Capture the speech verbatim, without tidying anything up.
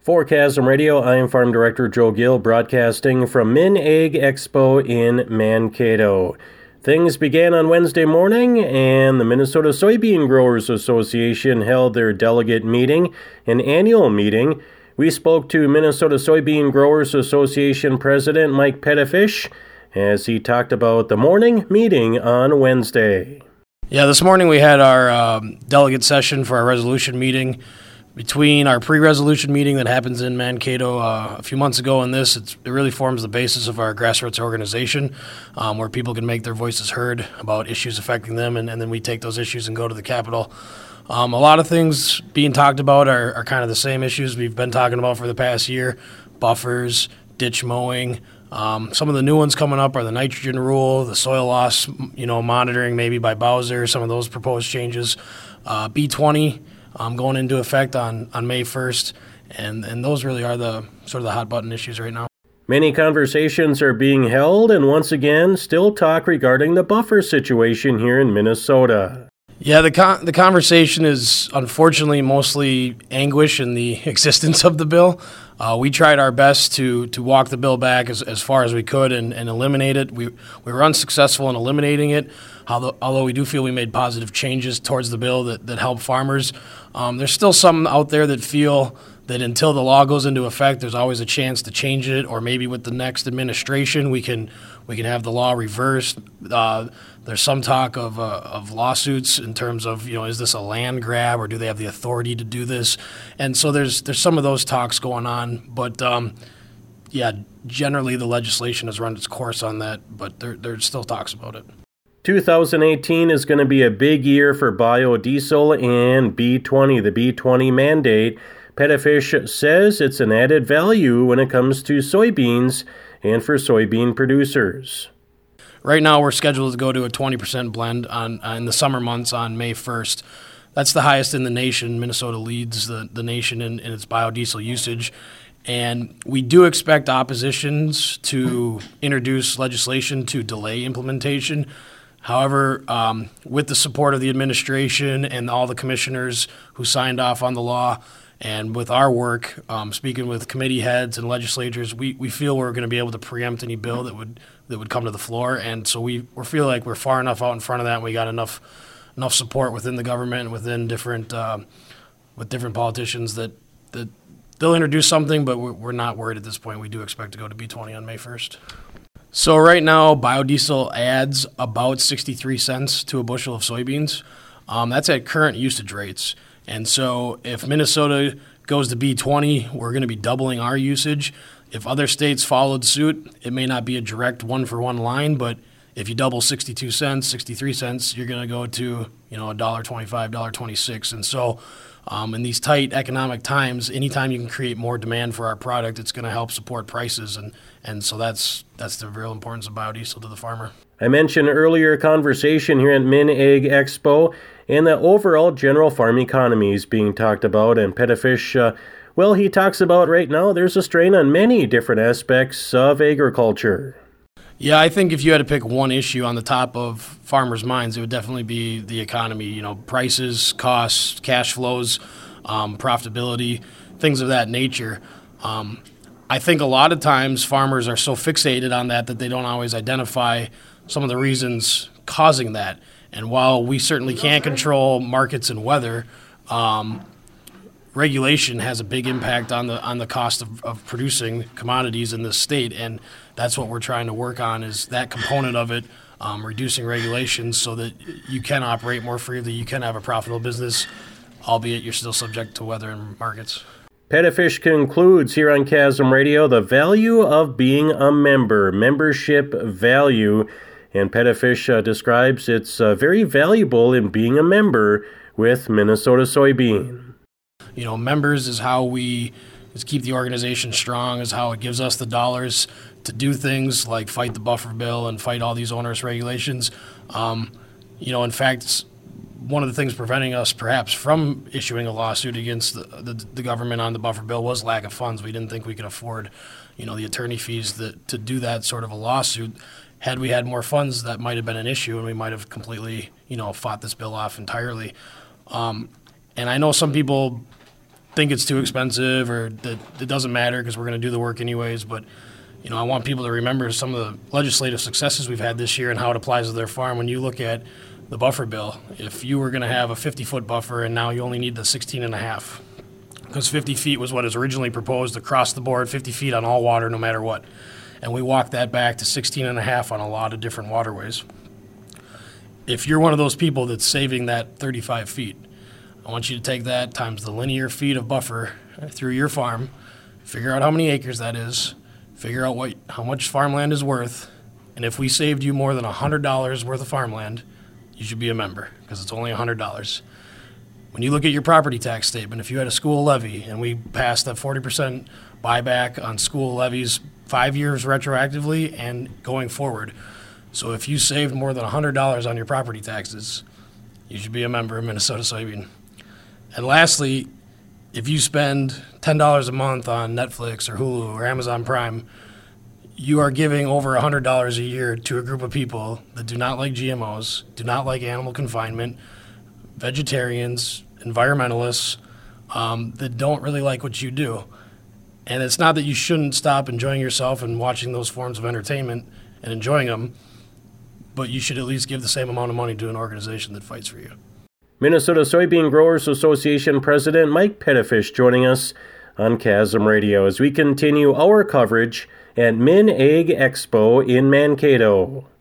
For Chasm Radio, I am Farm Director Joe Gill, broadcasting from Min Ag Expo in Mankato. Things began on Wednesday morning, and the Minnesota Soybean Growers Association held their delegate meeting, an annual meeting. We spoke to Minnesota Soybean Growers Association President Mike Pettifish as he talked about the morning meeting on Wednesday. Yeah, this morning we had our um, delegate session for our resolution meeting. Between our pre-resolution meeting that happens in Mankato uh, a few months ago and this, it's, it really forms the basis of our grassroots organization um, where people can make their voices heard about issues affecting them, and, and then we take those issues and go to the Capitol. Um, a lot of things being talked about are, are kind of the same issues we've been talking about for the past year: buffers, ditch mowing. Um, some of the new ones coming up are the nitrogen rule, the soil loss, you know, monitoring maybe by Bowser, some of those proposed changes, uh, B twenty. Um, going into effect on, on May first, and, and those really are the sort of the hot button issues right now. Many conversations are being held, and once again, still talk regarding the buffer situation here in Minnesota. Yeah, the con- the conversation is unfortunately mostly anguish in the existence of the bill. Uh, we tried our best to to walk the bill back as, as far as we could and, and eliminate it. We we were unsuccessful in eliminating it, although, although we do feel we made positive changes towards the bill that, that help farmers. Um, there's still some out there that feel that until the law goes into effect, there's always a chance to change it, or maybe with the next administration we can we can have the law reversed. Uh, there's some talk of uh, of lawsuits in terms of, you know, is this a land grab or do they have the authority to do this? And so there's there's some of those talks going on, but um, yeah, generally the legislation has run its course on that, but there there's still talks about it. two thousand eighteen is going to be a big year for biodiesel and B twenty, the B twenty mandate. Pettifish says it's an added value when it comes to soybeans and for soybean producers. Right now we're scheduled to go to a twenty percent blend on uh, in the summer months on May first. That's the highest in the nation. Minnesota leads the, the nation in, in its biodiesel usage. And we do expect oppositions to introduce legislation to delay implementation. However, um, with the support of the administration and all the commissioners who signed off on the law, and with our work, um, speaking with committee heads and legislators, we, we feel we're going to be able to preempt any bill that would that would come to the floor. And so we we feel like we're far enough out in front of that, and we got enough enough support within the government and within different uh, with different politicians that, that they'll introduce something, but we're, we're not worried at this point. We do expect to go to B twenty on May first. So right now, biodiesel adds about sixty-three cents to a bushel of soybeans. Um, that's at current usage rates. And so if Minnesota goes to B twenty, we're going to be doubling our usage. If other states followed suit, it may not be a direct one-for-one line, but if you double sixty-two cents, sixty-three cents, you're going to go to, you know, one dollar twenty-five, one dollar twenty-six. And so um, in these tight economic times, anytime you can create more demand for our product, it's going to help support prices. And, and so that's that's the real importance of biodiesel to the farmer. I mentioned earlier conversation here at Min Ag Expo, and the overall general farm economy is being talked about. And Pettifish, uh, well, he talks about right now there's a strain on many different aspects of agriculture. Yeah, I think if you had to pick one issue on the top of farmers' minds, it would definitely be the economy. You know, prices, costs, cash flows, um, profitability, things of that nature. Um, I think a lot of times farmers are so fixated on that that they don't always identify some of the reasons causing that. And while we certainly can't control markets and weather, um, regulation has a big impact on the on the cost of, of producing commodities in this state, and that's what we're trying to work on, is that component of it, um, reducing regulations so that you can operate more freely, you can have a profitable business, albeit you're still subject to weather and markets. Pettifish concludes here on Chasm Radio the value of being a member, membership value. And Pettifish uh, describes it's uh, very valuable in being a member with Minnesota Soybean. You know, members is how we is keep the organization strong, is how it gives us the dollars to do things like fight the buffer bill and fight all these onerous regulations. Um, you know, in fact, it's one of the things preventing us perhaps from issuing a lawsuit against the, the, the government on the buffer bill was lack of funds. We didn't think we could afford, you know, the attorney fees that to do that sort of a lawsuit. Had we had more funds, that might have been an issue, and we might have completely, you know, fought this bill off entirely. Um, and I know some people think it's too expensive or that it doesn't matter because we're going to do the work anyways. But, you know, I want people to remember some of the legislative successes we've had this year and how it applies to their farm. When you look at the buffer bill, if you were going to have a fifty-foot buffer and now you only need the sixteen and a half, because fifty feet was what was originally proposed across the board, fifty feet on all water no matter what. And we walked that back to sixteen and a half on a lot of different waterways. If you're one of those people that's saving that thirty-five feet, I want you to take that times the linear feet of buffer through your farm, figure out how many acres that is, figure out what how much farmland is worth, and if we saved you more than one hundred dollars worth of farmland, you should be a member because it's only one hundred dollars. When you look at your property tax statement, if you had a school levy and we passed that forty percent buyback on school levies five years retroactively and going forward, so if you saved more than one hundred dollars on your property taxes, you should be a member of Minnesota Soybean. And lastly, if you spend ten dollars a month on Netflix or Hulu or Amazon Prime, you are giving over one hundred dollars a year to a group of people that do not like G M Os, do not like animal confinement, vegetarians, environmentalists, um, that don't really like what you do. And it's not that you shouldn't stop enjoying yourself and watching those forms of entertainment and enjoying them, but you should at least give the same amount of money to an organization that fights for you. Minnesota Soybean Growers Association President Mike Pettifish joining us on Chasm Radio as we continue our coverage at MinAg Expo in Mankato.